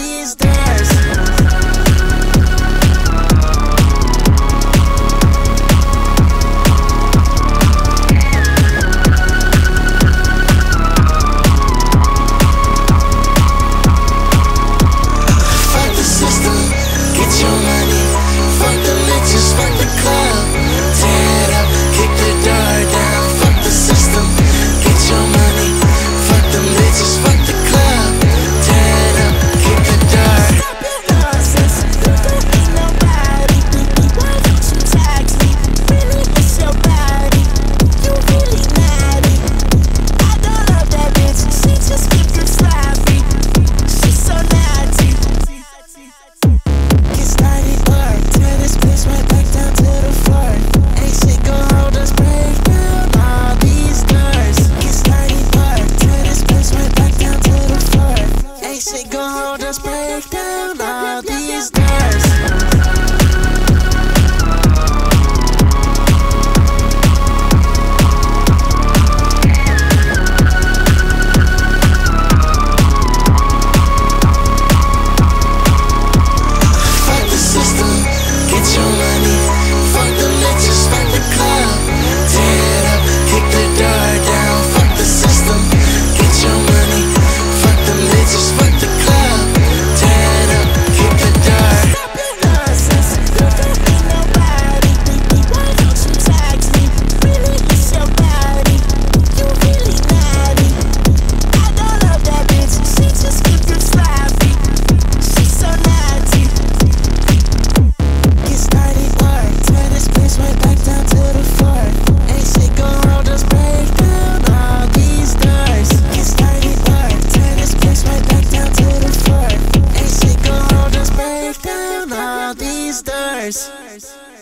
these doors. Let's break down all these doors. Fuck the system, get your money. Fuck the bitches, fuck the club. Tear it up, kick the door down. Fuck the system, get your money. Fuck the bitches, fuck the club. These doors.